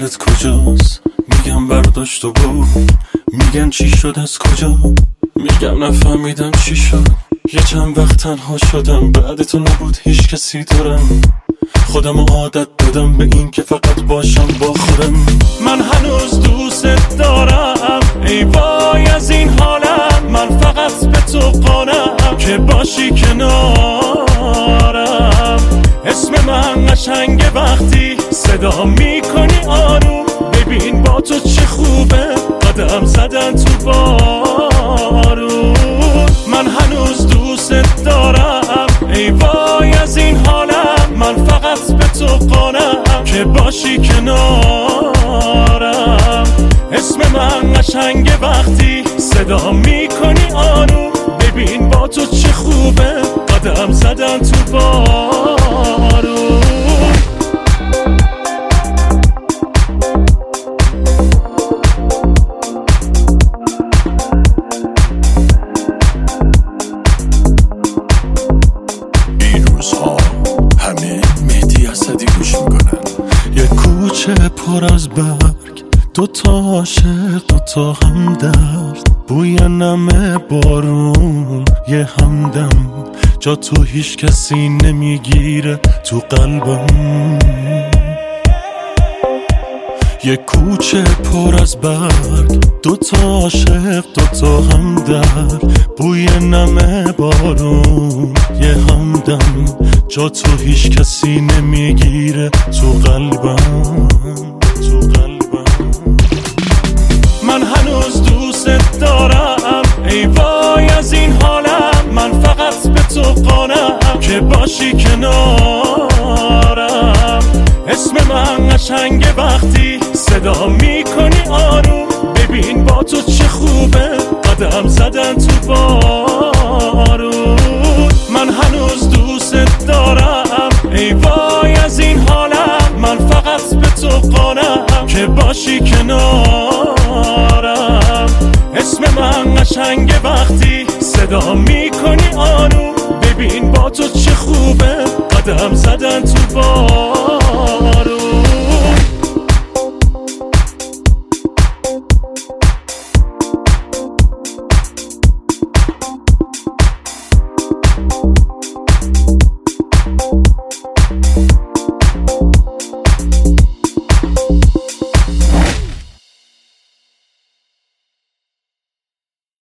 دلت کجاست؟ میگم برداشت و برو. میگن چی شد از کجا؟ میگم نفهمیدم چی شد. یه چند وقت تنها شدم، بعد تو نبود هیچ کسی دارم. خودمو عادت دادم به این که فقط باشم با خودم. من هنوز دوست دارم، ای وای از این حالم. من فقط به تو قانعم که باشی کنارم. اسم من قشنگه وقتی صدا میکنی آروم. ببین با تو چه خوبه قدم زدن تو بارون. من هنوز دوست دارم، ای وای از این حالم. من فقط به تو قانعم که باشی کنارم. اسم من قشنگه وقتی صدا میکنی آروم. ببین با تو چه خوبه قدم زدن تو بارون. کوچه پر از برگ، دوتا عاشق دوتا همدرد. بوی نم بارون یه همدم. جا تو هیچ کسی نمیگیره تو قلبم. یه کوچه پر از برگ، دوتا عاشق دوتا همدرد. بوی نم بارون یه همدم. جا تو هیچ کسی نمیگیره تو قلبم. من هنوز دوست دارم، ای وای از این حالم. من فقط به تو قانعم که باشی کنارم. اسم من قشنگه وقتی صدا میکنی آروم. ببین با تو چه خوبه قدم زدن تو بارون. من هنوز دوست دارم، ای وای از این حالم. من فقط به تو قانعم که باشی کنارم. اسم من قشنگه وقتی صدا میکنی آروم. ببین با تو چه خوبه قدم زدن تو بارون.